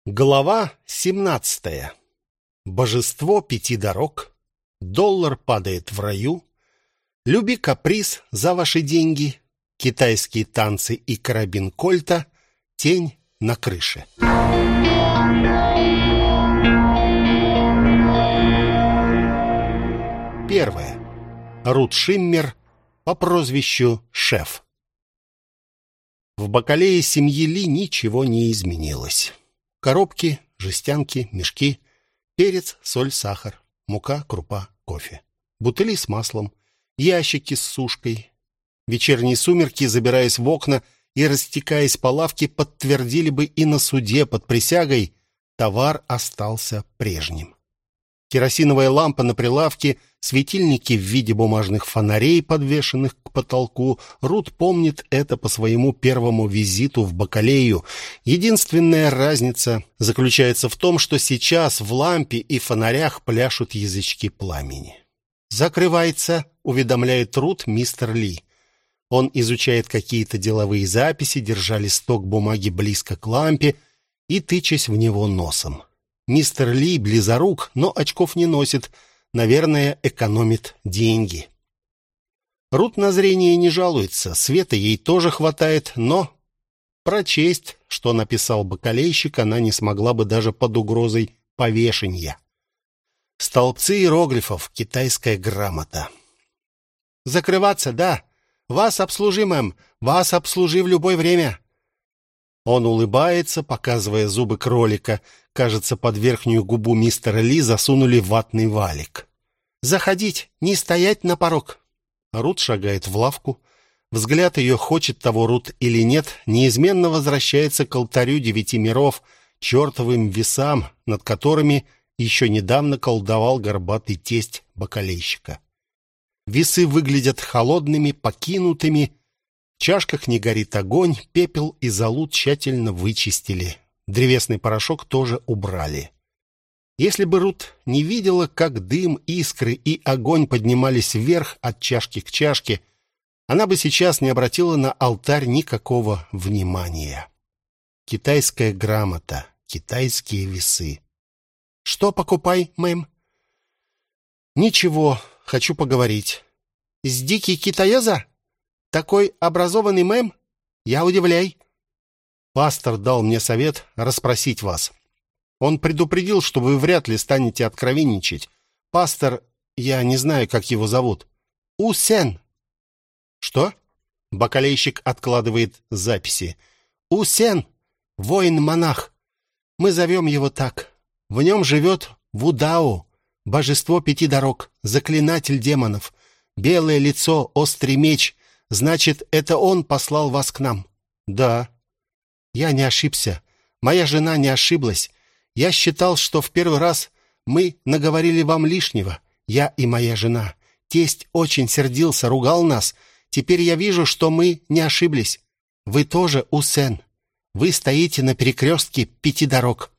Глава 17. Божество пяти дорог. Доллар падает в раю. Люби каприз за ваши деньги. Китайские танцы и карабин Кольта. Тень на крыше. Первое. Рут Шиммер по прозвищу Шеф. В бакалее семьи Ли ничего не изменилось. Коробки, жестянки, мешки, перец, соль, сахар, мука, крупа, кофе, бутыли с маслом, ящики с сушкой. Вечерние сумерки, забираясь в окна и растекаясь по лавке, подтвердили бы и на суде под присягой: товар остался прежним. Керосиновая лампа на прилавке, светильники в виде бумажных фонарей, подвешенных к потолку. Рут помнит это по своему первому визиту в бакалею. Единственная разница заключается в том, что сейчас в лампе и фонарях пляшут язычки пламени. «Закрывается», — уведомляет Рут мистер Ли. Он изучает какие-то деловые записи, держа листок бумаги близко к лампе и тычась в него носом. Мистер Ли близорук, но очков не носит. Наверное, экономит деньги. Рут на зрение не жалуется, света ей тоже хватает, но прочесть, что написал бакалейщик, она не смогла бы даже под угрозой повешения. Столбцы иероглифов, китайская грамота. «Закрываться, да. Вас обслужи, мэм. Вас обслужи в любое время». Он улыбается, показывая зубы кролика. Кажется, под верхнюю губу мистера Ли засунули ватный валик. «Заходить, не стоять на порог». Рут шагает в лавку. Взгляд ее, хочет того Рут или нет, неизменно возвращается к алтарю девяти миров, чертовым весам, над которыми еще недавно колдовал горбатый тесть бакалейщика. Весы выглядят холодными, покинутыми. В чашках не горит огонь, пепел и золу тщательно вычистили. Древесный порошок тоже убрали. Если бы Рут не видела, как дым, искры и огонь поднимались вверх от чашки к чашке, она бы сейчас не обратила на алтарь никакого внимания. Китайская грамота, китайские весы. «Что покупай, мэм?» «Ничего, хочу поговорить». «С дикий китаёза? Такой образованный мэм? Я удивляй». «Пастор дал мне совет расспросить вас. Он предупредил, что вы вряд ли станете откровенничать. Пастор, я не знаю, как его зовут». «Усен». «Что?» Бакалейщик откладывает записи. «Усен, воин-монах. Мы зовем его так. В нем живет Вудао, божество пяти дорог, заклинатель демонов. Белое лицо, острый меч. Значит, это он послал вас к нам?» «Да». «Я не ошибся. Моя жена не ошиблась. Я считал, что в первый раз мы наговорили вам лишнего. Я и моя жена. Тесть очень сердился, ругал нас. Теперь я вижу, что мы не ошиблись. Вы тоже Усен. Вы стоите на перекрестке пяти дорог».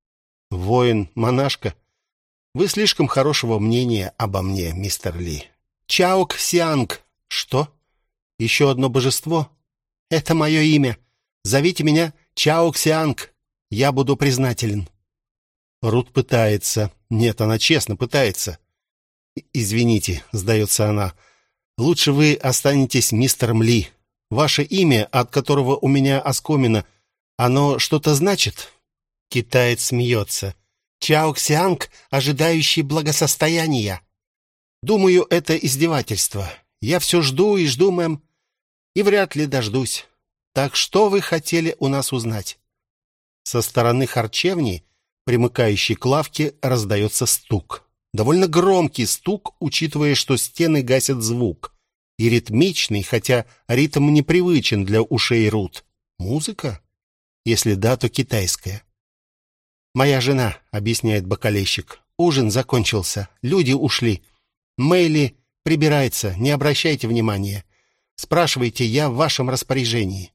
«Воин-монашка, вы слишком хорошего мнения обо мне, мистер Ли». «Чао-Ксианг». «Что? Еще одно божество?» «Это мое имя. Зовите меня Чао-Ксианг. Я буду признателен». Рут пытается. Нет, она честно пытается. «Извините», — сдается она. «Лучше вы останетесь мистером Ли. Ваше имя, от которого у меня оскомина, оно что-то значит?» Китаец смеется. «Чао-Ксианг, ожидающий благосостояния». «Думаю, это издевательство. Я все жду и жду, мэм, и вряд ли дождусь. Так что вы хотели у нас узнать?» Со стороны харчевни, примыкающей к лавке, раздается стук. Довольно громкий стук, учитывая, что стены гасят звук. И ритмичный, хотя ритм непривычен для ушей Рут. Музыка? Если да, то китайская. «Моя жена», — объясняет бакалейщик. «Ужин закончился. Люди ушли. Мэйли прибирается. Не обращайте внимания. Спрашивайте, я в вашем распоряжении».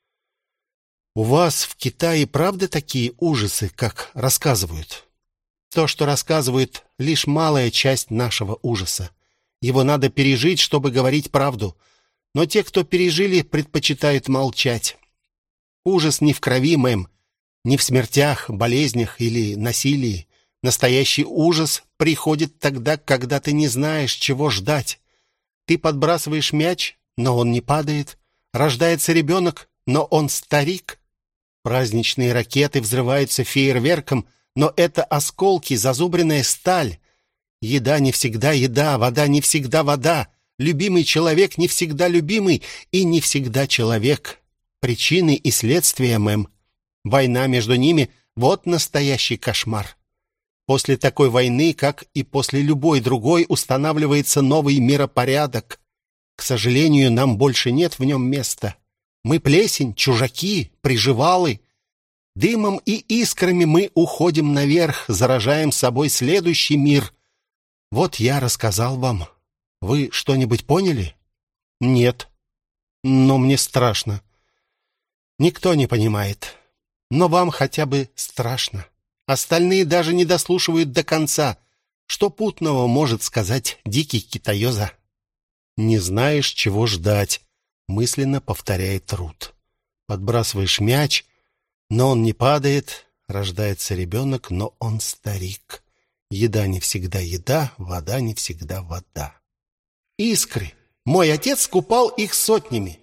«У вас в Китае правда такие ужасы, как рассказывают?» «То, что рассказывают, лишь малая часть нашего ужаса. Его надо пережить, чтобы говорить правду. Но те, кто пережили, предпочитают молчать. Ужас не в крови, мэм. Не в смертях, болезнях или насилии. Настоящий ужас приходит тогда, когда ты не знаешь, чего ждать. Ты подбрасываешь мяч, но он не падает. Рождается ребенок, но он старик. Праздничные ракеты взрываются фейерверком, но это осколки, зазубренная сталь. Еда не всегда еда, вода не всегда вода. Любимый человек не всегда любимый и не всегда человек. Причины и следствия, мэм. Война между ними — вот настоящий кошмар. После такой войны, как и после любой другой, устанавливается новый миропорядок. К сожалению, нам больше нет в нем места. Мы плесень, чужаки, приживалы. Дымом и искрами мы уходим наверх, заражаем собой следующий мир. Вот я рассказал вам. Вы что-нибудь поняли? Нет. Но мне страшно. Никто не понимает. Но вам хотя бы страшно. Остальные даже не дослушивают до конца. Что путного может сказать дикий китаёза? «Не знаешь, чего ждать», — мысленно повторяет Рут. Подбрасываешь мяч, но он не падает. Рождается ребенок, но он старик. Еда не всегда еда, вода не всегда вода. Искры. Мой отец купал их сотнями.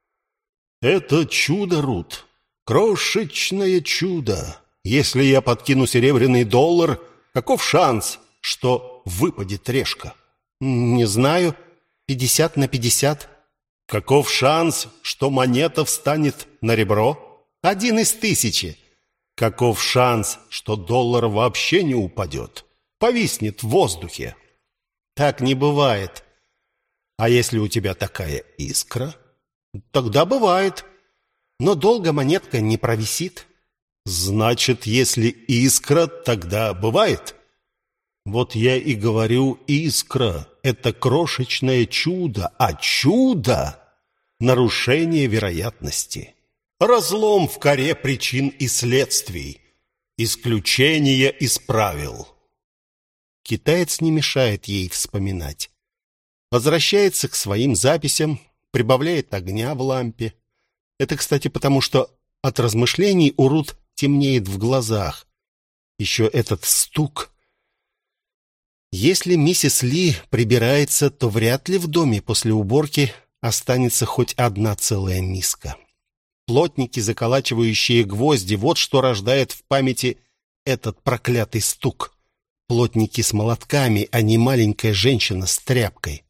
Это чудо, Рут. Крошечное чудо. Если я подкину серебряный доллар, каков шанс, что выпадет решка? Не знаю. 50 на 50. Каков шанс, что монета встанет на ребро? 1 из 1000. Каков шанс, что доллар вообще не упадет? Повиснет в воздухе? Так не бывает. А если у тебя такая искра? Тогда бывает. Но долго монетка не провисит. Значит, если искра, тогда бывает. Вот я и говорю, искра — это крошечное чудо, а чудо — нарушение вероятности. Разлом в коре причин и следствий. Исключение из правил. Китаец не мешает ей вспоминать. Возвращается к своим записям, прибавляет огня в лампе. Это, кстати, потому что от размышлений у Рут темнеет в глазах. Еще этот стук. Если миссис Ли прибирается, то вряд ли в доме после уборки останется хоть одна целая миска. Плотники, заколачивающие гвозди, вот что рождает в памяти этот проклятый стук. Плотники с молотками, а не маленькая женщина с тряпкой.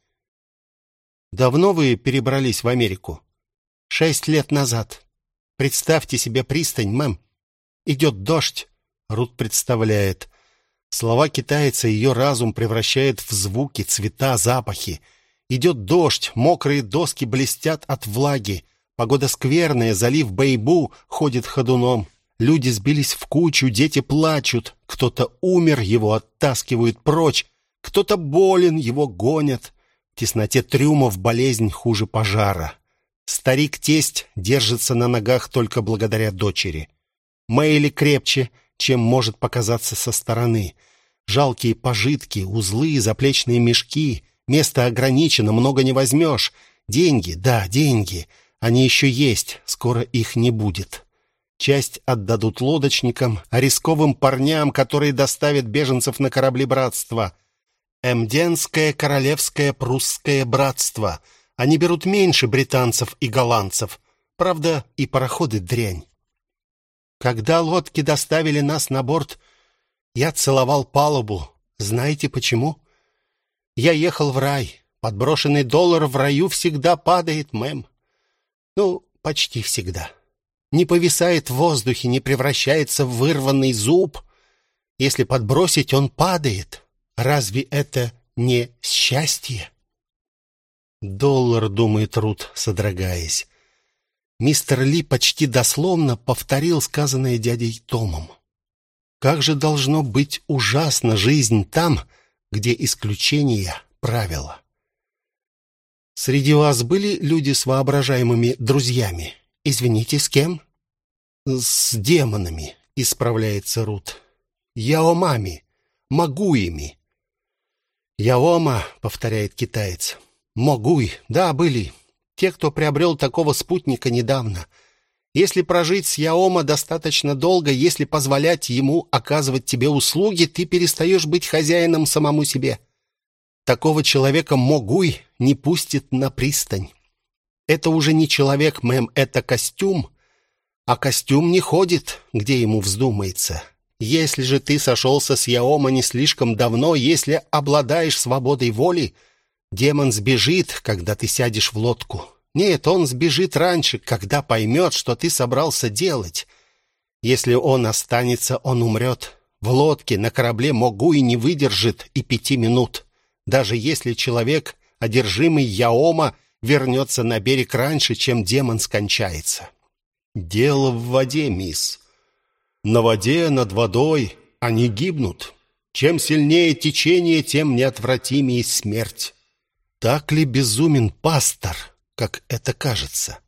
Давно вы перебрались в Америку? 6 лет назад. Представьте себе пристань, мэм. Идет дождь. Рут представляет. Слова китайца ее разум превращает в звуки, цвета, запахи. Идет дождь, мокрые доски блестят от влаги. Погода скверная, залив Бэйбу ходит ходуном. Люди сбились в кучу, дети плачут. Кто-то умер, его оттаскивают прочь. Кто-то болен, его гонят. В тесноте трюмов болезнь хуже пожара. Старик-тесть держится на ногах только благодаря дочери. Мэйли крепче, чем может показаться со стороны. Жалкие пожитки, узлы, заплечные мешки. Место ограничено, много не возьмешь. Деньги, да, деньги. Они еще есть, скоро их не будет. Часть отдадут лодочникам, а рисковым парням, которые доставят беженцев на корабли братства. Эмденское королевское прусское братство. Они берут меньше британцев и голландцев. Правда, и пароходы дрянь. Когда лодки доставили нас на борт, я целовал палубу. Знаете почему? Я ехал в рай. Подброшенный доллар в раю всегда падает, мэм. Ну, почти всегда. Не повисает в воздухе, не превращается в вырванный зуб. Если подбросить, он падает. Разве это не счастье? Доллар, думает Рут, содрогаясь. Мистер Ли почти дословно повторил сказанное дядей Томом. Как же должно быть ужасна жизнь там, где исключения правила. Среди вас были люди с воображаемыми друзьями? Извините, с кем? С демонами, исправляется Рут. Яомами, магуями. Яома, повторяет китаец. Могуй, да, были. Те, кто приобрел такого спутника недавно. Если прожить с Яома достаточно долго, если позволять ему оказывать тебе услуги, ты перестаешь быть хозяином самому себе. Такого человека Могуй не пустит на пристань. Это уже не человек, мэм, это костюм. А костюм не ходит, где ему вздумается. Если же ты сошелся с Яома не слишком давно, если обладаешь свободой воли, демон сбежит, когда ты сядешь в лодку. Нет, он сбежит раньше, когда поймет, что ты собрался делать. Если он останется, он умрет. В лодке на корабле Могуй не выдержит и 5 минут. Даже если человек, одержимый Яома, вернется на берег раньше, чем демон скончается. Дело в воде, мисс. На воде, над водой они гибнут. Чем сильнее течение, тем неотвратимее смерть. Так ли безумен пастор, как это кажется?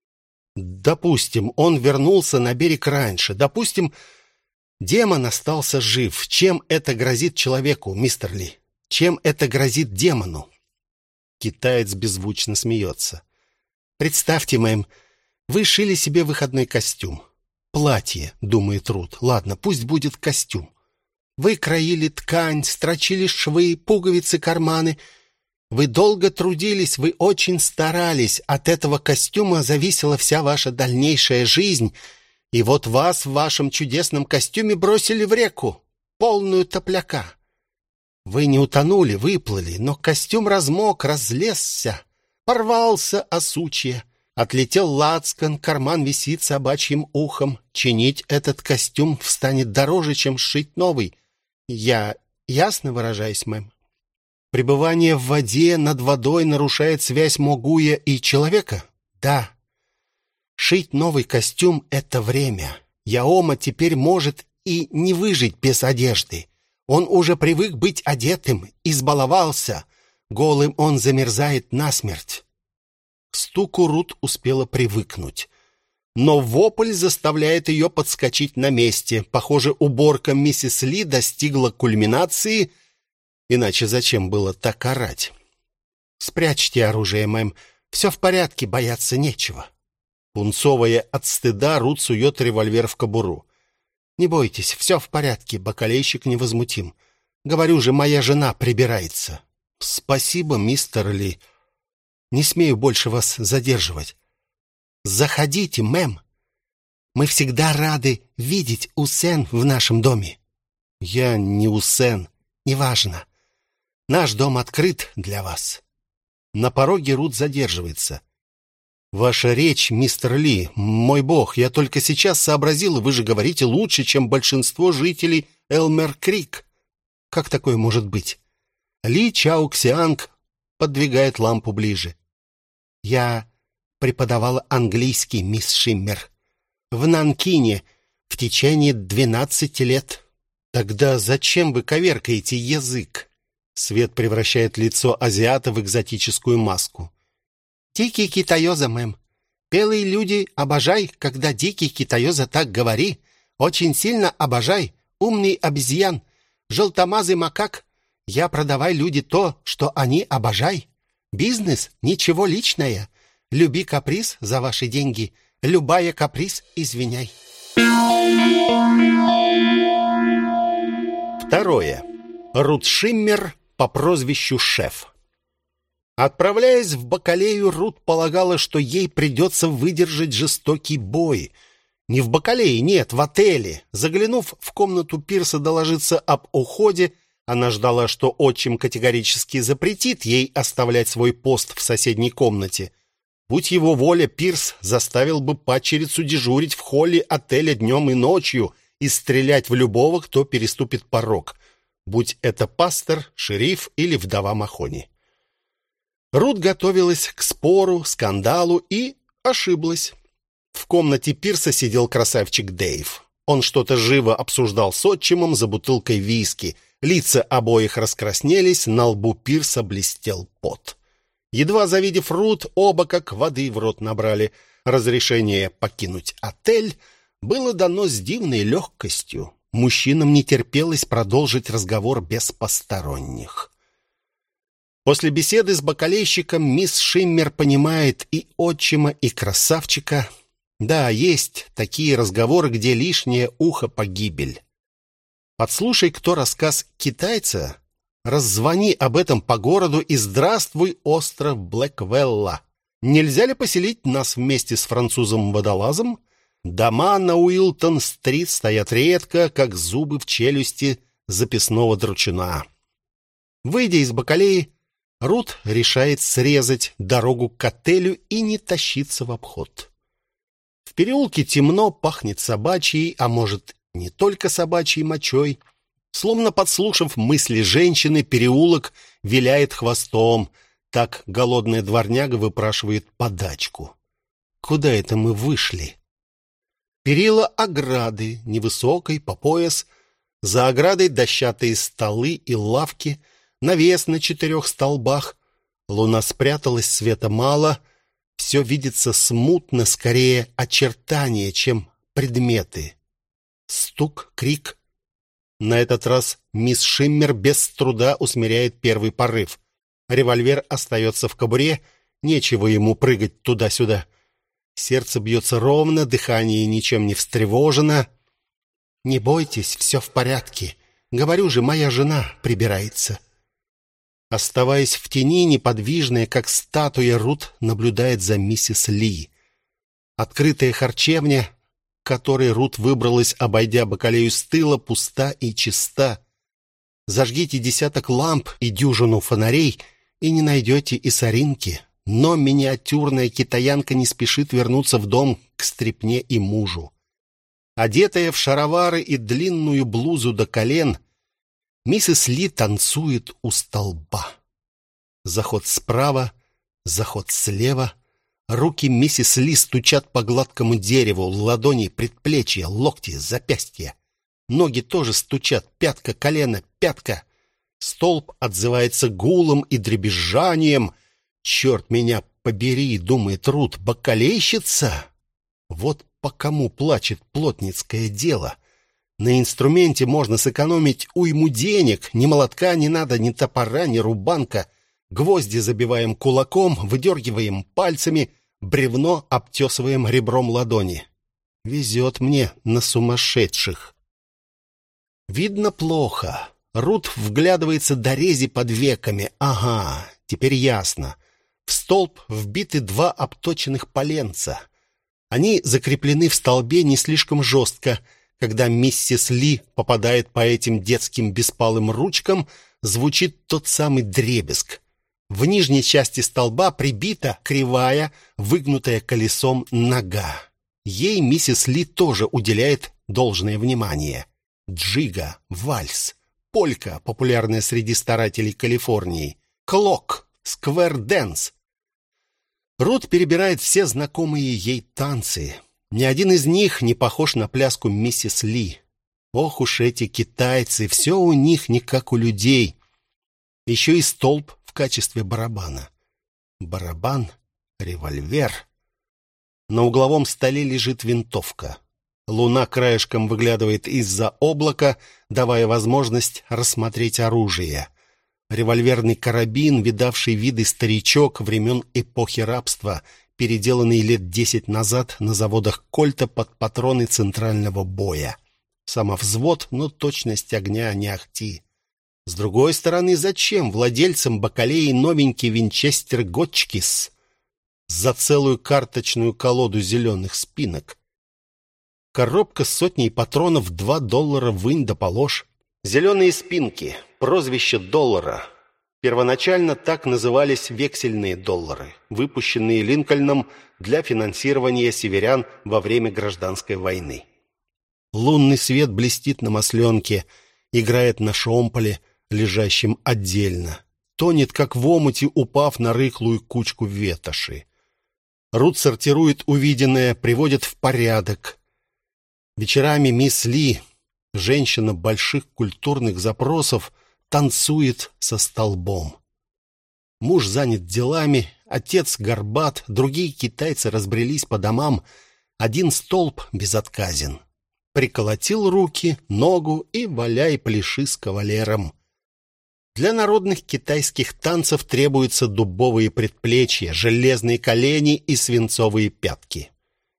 Допустим, он вернулся на берег раньше. Допустим, демон остался жив. Чем это грозит человеку, мистер Ли? Чем это грозит демону? Китаец беззвучно смеется. Представьте, мэм, вы шили себе выходной костюм. Платье, думает Рут. Ладно, пусть будет костюм. Вы краили ткань, строчили швы, пуговицы, карманы. Вы долго трудились, вы очень старались. От этого костюма зависела вся ваша дальнейшая жизнь. И вот вас в вашем чудесном костюме бросили в реку, полную топляка. Вы не утонули, выплыли, но костюм размок, разлезся, порвался о сучья. Отлетел лацкан, карман висит собачьим ухом. Чинить этот костюм станет дороже, чем сшить новый. Я ясно выражаюсь, мэм? Пребывание в воде над водой нарушает связь Могуя и человека? Да. Шить новый костюм — это время. Яома теперь может и не выжить без одежды. Он уже привык быть одетым, избаловался. Голым он замерзает насмерть. К стуку Рут успела привыкнуть. Но вопль заставляет ее подскочить на месте. Похоже, уборка миссис Ли достигла кульминации, иначе зачем было так орать? «Спрячьте оружие, мэм. Все в порядке, бояться нечего». Пунцовая от стыда, Рут сует револьвер в кобуру. «Не бойтесь, все в порядке», — бакалейщик невозмутим. «Говорю же, моя жена прибирается». «Спасибо, мистер Ли. Не смею больше вас задерживать». «Заходите, мэм. Мы всегда рады видеть Усен в нашем доме». «Я не Усен. Неважно. Наш дом открыт для вас». На пороге Рут задерживается. «Ваша речь, мистер Ли, мой бог, я только сейчас сообразил, вы же говорите лучше, чем большинство жителей Элмер-Крик. Как такое может быть?» Ли Чао-Ксианг подвигает лампу ближе. «Я преподавала английский, мисс Шиммер, в Нанкине в течение 12 лет». «Тогда зачем вы коверкаете язык?» Свет превращает лицо азиата в экзотическую маску. «Дикий китаёза, мэм. Белые люди, обожай, когда дикий китаёза так говори. Очень сильно обожай, умный обезьян, желтомазый макак. Я продавай люди то, что они обожай. Бизнес — ничего личное. Люби каприз за ваши деньги. Любая каприз извиняй». Второе. Рут Шиммер по прозвищу Шеф. Отправляясь в Бакалею, Рут полагала, что ей придется выдержать жестокий бой. Не в Бакалее, нет, в отеле. Заглянув в комнату Пирса доложиться об уходе, она ждала, что отчим категорически запретит ей оставлять свой пост в соседней комнате. Будь его воля, Пирс заставил бы падчерицу дежурить в холле отеля днем и ночью и стрелять в любого, кто переступит порог, будь это пастор, шериф или вдова Махони. Рут готовилась к спору, скандалу и ошиблась. В комнате Пирса сидел красавчик Дэйв. Он что-то живо обсуждал с отчимом за бутылкой виски. Лица обоих раскраснелись, на лбу Пирса блестел пот. Едва завидев Рут, оба как воды в рот набрали. Разрешение покинуть отель было дано с дивной легкостью. Мужчинам не терпелось продолжить разговор без посторонних. После беседы с бакалейщиком мисс Шиммер понимает и отчима, и красавчика. Да, есть такие разговоры, где лишнее ухо погибель. Подслушай кто рассказ китайца, раззвони об этом по городу и здравствуй, остров Блэквелла. Нельзя ли поселить нас вместе с французом-водолазом? Дома на Уилтон-стрит стоят редко, как зубы в челюсти записного дручуна. Выйдя из бакалеи, Рут решает срезать дорогу к отелю и не тащиться в обход. В переулке темно, пахнет собачьей, а может, не только собачьей мочой. Словно подслушав мысли женщины, переулок виляет хвостом. Так голодная дворняга выпрашивает подачку. Куда это мы вышли? Перила ограды, невысокой, по пояс. За оградой дощатые столы и лавки, навес на 4 столбах. Луна спряталась, света мало. Все видится смутно, скорее очертания, чем предметы. Стук, крик. На этот раз мисс Шиммер без труда усмиряет первый порыв. Револьвер остается в кобуре, нечего ему прыгать туда-сюда. Сердце бьется ровно, дыхание ничем не встревожено. «Не бойтесь, все в порядке. Говорю же, моя жена прибирается». Оставаясь в тени, неподвижная, как статуя, Рут наблюдает за миссис Ли. Открытая харчевня, к которой Рут выбралась, обойдя бакалею с тыла, пуста и чиста. Зажгите 10 ламп и дюжину фонарей, и не найдете и соринки. Но миниатюрная китаянка не спешит вернуться в дом к стряпне и мужу. Одетая в шаровары и длинную блузу до колен, миссис Ли танцует у столба. Заход справа, заход слева. Руки миссис Ли стучат по гладкому дереву, ладони, предплечья, локти, запястья. Ноги тоже стучат, пятка, колено, пятка. Столб отзывается гулом и дребезжанием. «Черт меня побери», — думает Рут, — «бакалейщица?» Вот по кому плачет плотницкое дело. На инструменте можно сэкономить уйму денег. Ни молотка не надо, ни топора, ни рубанка. Гвозди забиваем кулаком, выдергиваем пальцами, бревно обтесываем ребром ладони. Везет мне на сумасшедших. Видно плохо. Рут вглядывается до рези под веками. Ага, теперь ясно. В столб вбиты 2 обточенных поленца. Они закреплены в столбе не слишком жестко. Когда миссис Ли попадает по этим детским беспалым ручкам, звучит тот самый дребезг. В нижней части столба прибита кривая, выгнутая колесом нога. Ей миссис Ли тоже уделяет должное внимание. Джига, вальс, полька, популярная среди старателей Калифорнии, клок, сквер-дэнс. Рут перебирает все знакомые ей танцы. Ни один из них не похож на пляску миссис Ли. Ох уж эти китайцы, все у них не как у людей. Еще и столб в качестве барабана. Барабан, револьвер. На угловом столе лежит винтовка. Луна краешком выглядывает из-за облака, давая возможность рассмотреть оружие. Револьверный карабин, видавший виды старичок времен эпохи рабства, переделанный лет 10 назад на заводах Кольта под патроны центрального боя. Самовзвод, но точность огня не ахти. С другой стороны, зачем владельцам бакалеи новенький винчестер Готчкис за целую карточную колоду зеленых спинок? Коробка с сотней патронов, $2 вынь да положь. Зеленые спинки, прозвище доллара. Первоначально так назывались вексельные доллары, выпущенные Линкольном для финансирования северян во время гражданской войны. Лунный свет блестит на масленке, играет на шомполе, лежащем отдельно. Тонет, как в омуте, упав на рыхлую кучку ветоши. Рут сортирует увиденное, приводит в порядок. Вечерами мисс Ли, женщина больших культурных запросов, танцует со столбом. Муж занят делами, отец горбат, другие китайцы разбрелись по домам. Один столб безотказен. Приколотил руки, ногу и валяй пляши с кавалером. Для народных китайских танцев требуются дубовые предплечья, железные колени и свинцовые пятки.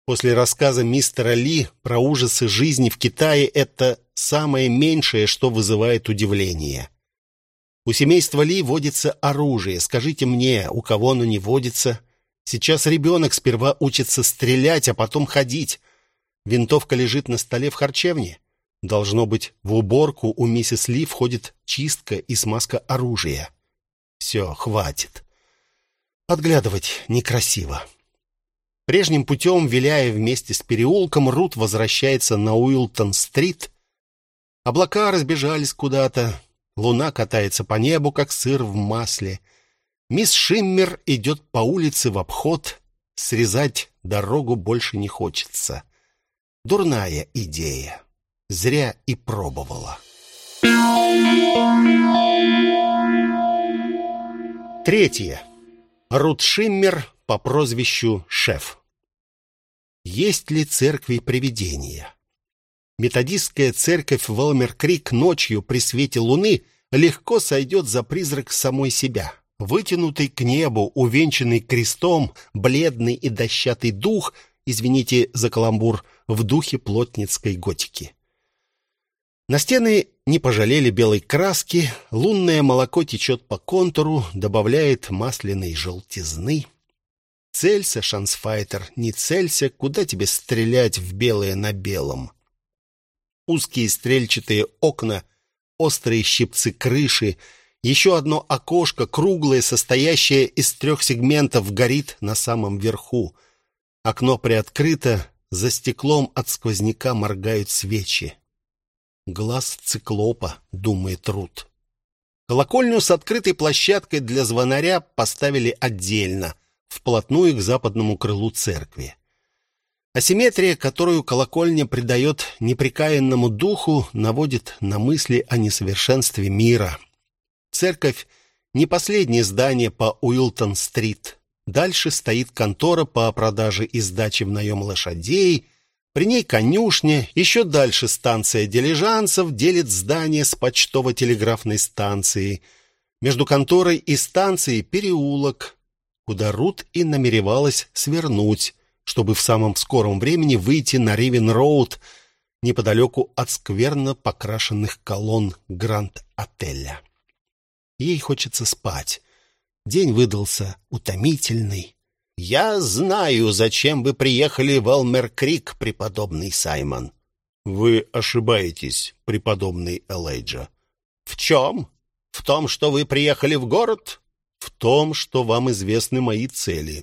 После рассказа мистера Ли про ужасы жизни в Китае это самое меньшее, что вызывает удивление. У семейства Ли водится оружие. Скажите мне, у кого оно не водится? Сейчас ребенок сперва учится стрелять, а потом ходить. Винтовка лежит на столе в харчевне. Должно быть, в уборку у миссис Ли входит чистка и смазка оружия. Все, хватит. Подглядывать некрасиво. Прежним путем, виляя вместе с переулком, Рут возвращается на Уилтон-стрит. Облака разбежались куда-то. Луна катается по небу, как сыр в масле. Мисс Шиммер идет по улице в обход. Срезать дорогу больше не хочется. Дурная идея. Зря и пробовала. 3. Рут Шиммер по прозвищу Шеф. Есть ли церкви привидения? Методистская церковь в Элмер-Крик ночью при свете луны легко сойдет за призрак самой себя. Вытянутый к небу, увенчанный крестом, бледный и дощатый дух, извините за каламбур, в духе плотницкой готики. На стены не пожалели белой краски, лунное молоко течет по контуру, добавляет масляной желтизны. Целься, шансфайтер, не целься, куда тебе стрелять в белое на белом? Узкие стрельчатые окна, острые щипцы крыши, еще одно окошко, круглое, состоящее из 3 сегментов, горит на самом верху. Окно приоткрыто, за стеклом от сквозняка моргают свечи. «Глаз циклопа», — думает Рут. Колокольню с открытой площадкой для звонаря поставили отдельно, вплотную к западному крылу церкви. Асимметрия, которую колокольня придает непрекаянному духу, наводит на мысли о несовершенстве мира. Церковь — не последнее здание по Уилтон-стрит. Дальше стоит контора по продаже и сдаче в наем лошадей, при ней конюшня, еще дальше станция дилижансов делит здание с почтово-телеграфной станцией. Между конторой и станцией переулок, куда Рут и намеревалась свернуть, чтобы в самом скором времени выйти на Ривен-роуд, неподалеку от скверно покрашенных колонн Гранд-отеля. Ей хочется спать. День выдался утомительный. «Я знаю, зачем вы приехали в Элмер-Крик, преподобный Саймон». «Вы ошибаетесь, преподобный Элайджа». «В чем? В том, что вы приехали в город?» «В том, что вам известны мои цели».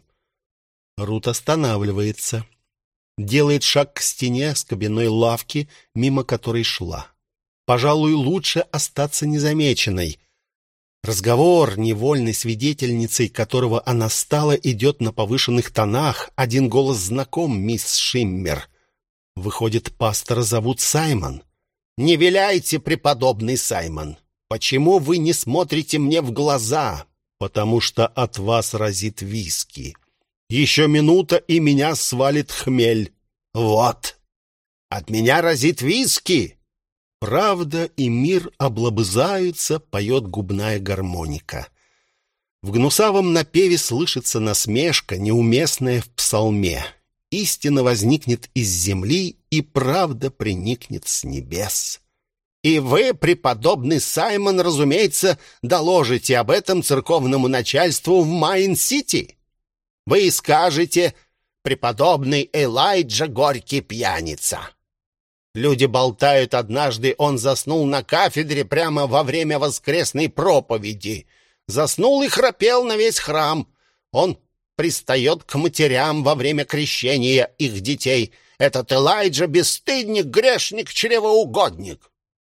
Рут останавливается. Делает шаг к стене с кабинной лавки, мимо которой шла. Пожалуй, лучше остаться незамеченной. Разговор, невольной свидетельницей которого она стала, идет на повышенных тонах. Один голос знаком, мисс Шиммер. Выходит, пастора зовут Саймон. «Не виляйте, преподобный Саймон. Почему вы не смотрите мне в глаза?» «Потому что от вас разит виски. Еще минута, и меня свалит хмель». «Вот. От меня разит виски». «Правда и мир облобызаются», — поет губная гармоника. В гнусавом напеве слышится насмешка, неуместная в псалме. Истина возникнет из земли, и правда приникнет с небес. И вы, преподобный Саймон, разумеется, доложите об этом церковному начальству в Майн-Сити. Вы скажете: преподобный Элайджа горький пьяница. Люди болтают, однажды он заснул на кафедре прямо во время воскресной проповеди. Заснул и храпел на весь храм. Он пристает к матерям во время крещения их детей. Этот Элайджа — бесстыдник, грешник, чревоугодник.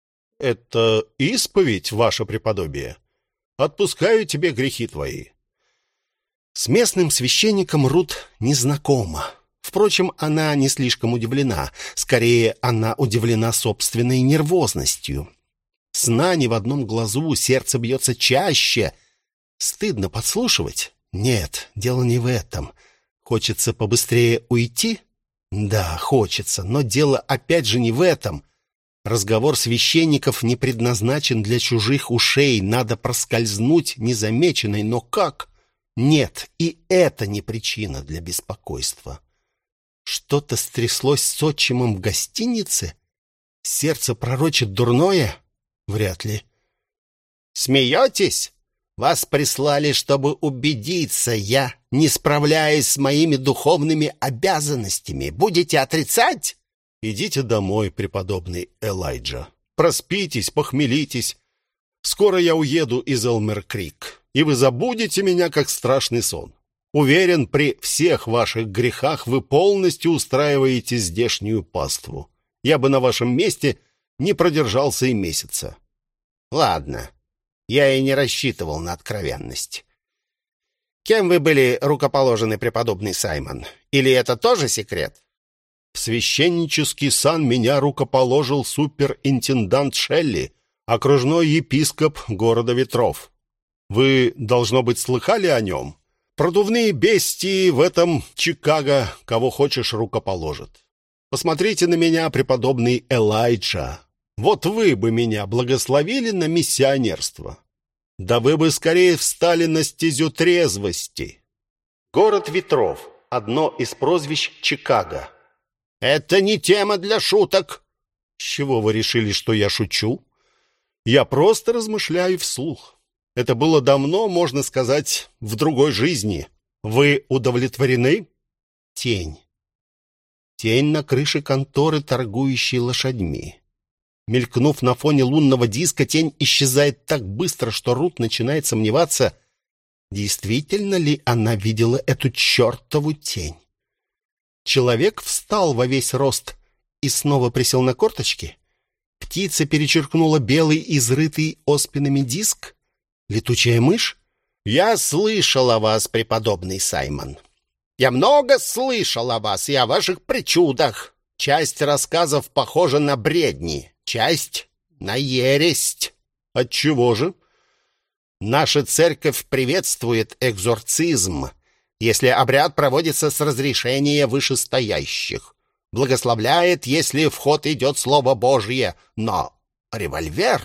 «Это исповедь, ваше преподобие. Отпускаю тебе грехи твои». С местным священником Рут не знакома. Впрочем, она не слишком удивлена. Скорее, она удивлена собственной нервозностью. Сна не в одном глазу, сердце бьется чаще. Стыдно подслушивать? Нет, дело не в этом. Хочется побыстрее уйти? Да, хочется, но дело опять же не в этом. Разговор священников не предназначен для чужих ушей. Надо проскользнуть незамеченной, но как? Нет, и это не причина для беспокойства. Что-то стряслось с отчимом в гостинице? Сердце пророчит дурное? Вряд ли. Смеетесь? Вас прислали, чтобы убедиться, я не справляюсь с моими духовными обязанностями. Будете отрицать? Идите домой, преподобный Элайджа. Проспитесь, похмелитесь. Скоро я уеду из Элмер-Крик, и вы забудете меня, как страшный сон. Уверен, при всех ваших грехах вы полностью устраиваете здешнюю паству. Я бы на вашем месте не продержался и месяца. Ладно, я и не рассчитывал на откровенность. Кем вы были рукоположены, преподобный Саймон? Или это тоже секрет? В священнический сан меня рукоположил суперинтендант Шелли, окружной епископ города Ветров. Вы, должно быть, слыхали о нем? Продувные бестии в этом Чикаго кого хочешь рукоположат. Посмотрите на меня, преподобный Элайджа. Вот вы бы меня благословили на миссионерство. Да вы бы скорее встали на стезю трезвости. Город Ветров — одно из прозвищ Чикаго. Это не тема для шуток. С чего вы решили, что я шучу? Я просто размышляю вслух. Это было давно, можно сказать, в другой жизни. Вы удовлетворены? Тень. Тень на крыше конторы, торгующей лошадьми. Мелькнув на фоне лунного диска, тень исчезает так быстро, что Рут начинает сомневаться, действительно ли она видела эту чертову тень. Человек встал во весь рост и снова присел на корточки. Птица перечеркнула белый, изрытый оспинами диск. Летучая мышь? Я слышал о вас, преподобный Саймон. Я много слышал о вас и о ваших причудах. Часть рассказов похожа на бредни, часть на ересь. Отчего же? Наша церковь приветствует экзорцизм, если обряд проводится с разрешения вышестоящих. Благословляет, если в ход идет Слово Божье. Но револьвер,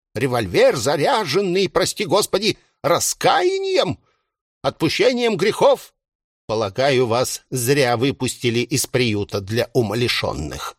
заряженный, прости Господи, раскаянием, отпущением грехов, полагаю, вас зря выпустили из приюта для умалишенных.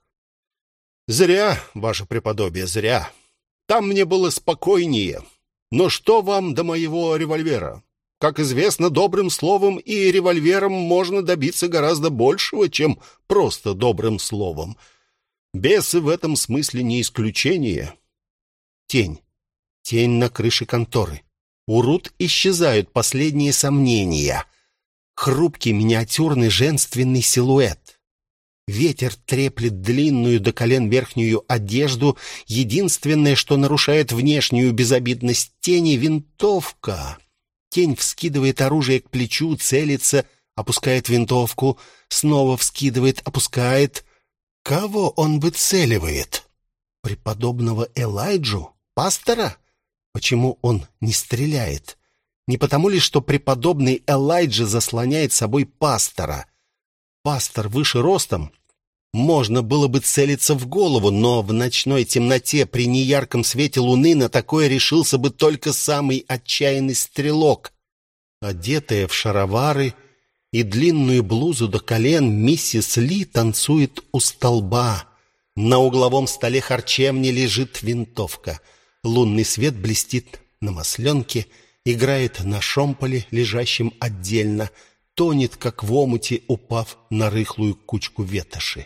Зря, ваше преподобие, зря. Там мне было спокойнее. Но что вам до моего револьвера? Как известно, добрым словом и револьвером можно добиться гораздо большего, чем просто добрым словом. Бесы в этом смысле не исключение. Тень. Тень на крыше конторы. У Рут исчезают последние сомнения. Хрупкий, миниатюрный, женственный силуэт. Ветер треплет длинную до колен верхнюю одежду. Единственное, что нарушает внешнюю безобидность тени — винтовка. Тень вскидывает оружие к плечу, целится, опускает винтовку, снова вскидывает, опускает. Кого он выцеливает? Преподобного Элайджу? Пастора? Почему он не стреляет? Не потому ли, что преподобный Элайджа заслоняет собой пастора? Пастор выше ростом. Можно было бы целиться в голову, но в ночной темноте при неярком свете луны на такое решился бы только самый отчаянный стрелок. Одетая в шаровары и длинную блузу до колен, миссис Ли танцует у столба. На угловом столе харчевни лежит винтовка. Лунный свет блестит на масленке, играет на шомполе, лежащем отдельно, тонет, как в омуте, упав на рыхлую кучку ветоши.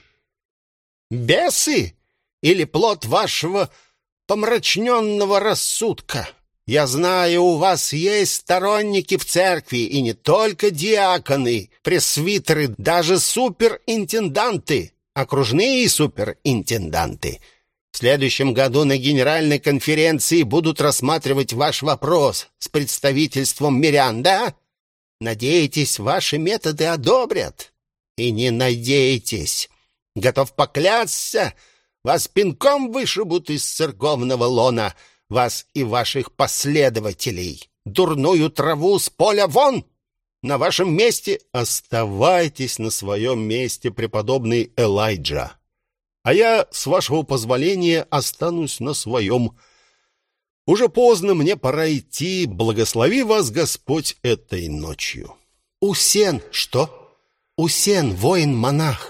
Бесы или плод вашего помрачненного рассудка? Я знаю, у вас есть сторонники в церкви, и не только диаконы, пресвитеры, даже суперинтенданты, окружные суперинтенданты. В следующем году на генеральной конференции будут рассматривать ваш вопрос с представительством мирян, да? Надеетесь, ваши методы одобрят? И не надейтесь. Готов поклясться, вас пинком вышибут из церковного лона, вас и ваших последователей. Дурную траву с поля вон! На вашем месте оставайтесь на своем месте, преподобный Элайджа. А я, с вашего позволения, останусь на своем. Уже поздно, мне пора идти. Благослови вас Господь этой ночью. Усен, что? Усен, воин-монах.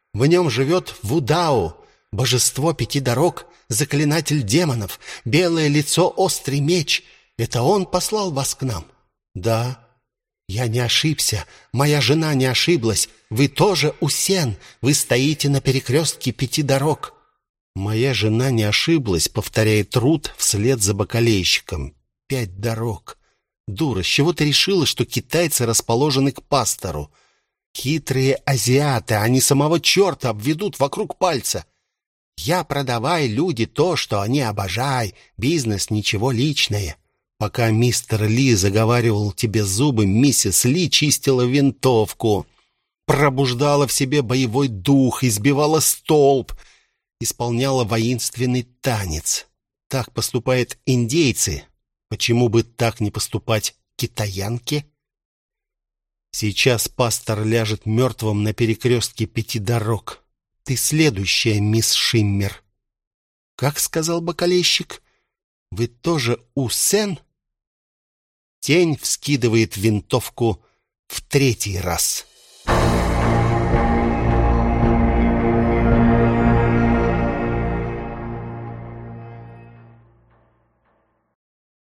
В нем живет Вудау, божество 5 дорог, заклинатель демонов, белое лицо, острый меч. Это он послал вас к нам? Да. Я не ошибся, моя жена не ошиблась. Вы тоже Усен, вы стоите на перекрестке 5 дорог. Моя жена не ошиблась, повторяет Рут вслед за бакалейщиком. 5 дорог. Дура, с чего ты решила, что китайцы расположены к пастору? Хитрые азиаты, они самого черта обведут вокруг пальца. Я продавай, люди, то, что они обожай. Бизнес, ничего личное. Пока мистер Ли заговаривал тебе зубы, миссис Ли чистила винтовку, пробуждала в себе боевой дух, избивала столб, исполняла воинственный танец. Так поступают индейцы. Почему бы так не поступать китаянке? Сейчас пастор ляжет мертвым на перекрестке 5 дорог. Ты следующая, мисс Шиммер. Как сказал бакалейщик? Вы тоже Усен? Тень вскидывает винтовку в 3-й раз.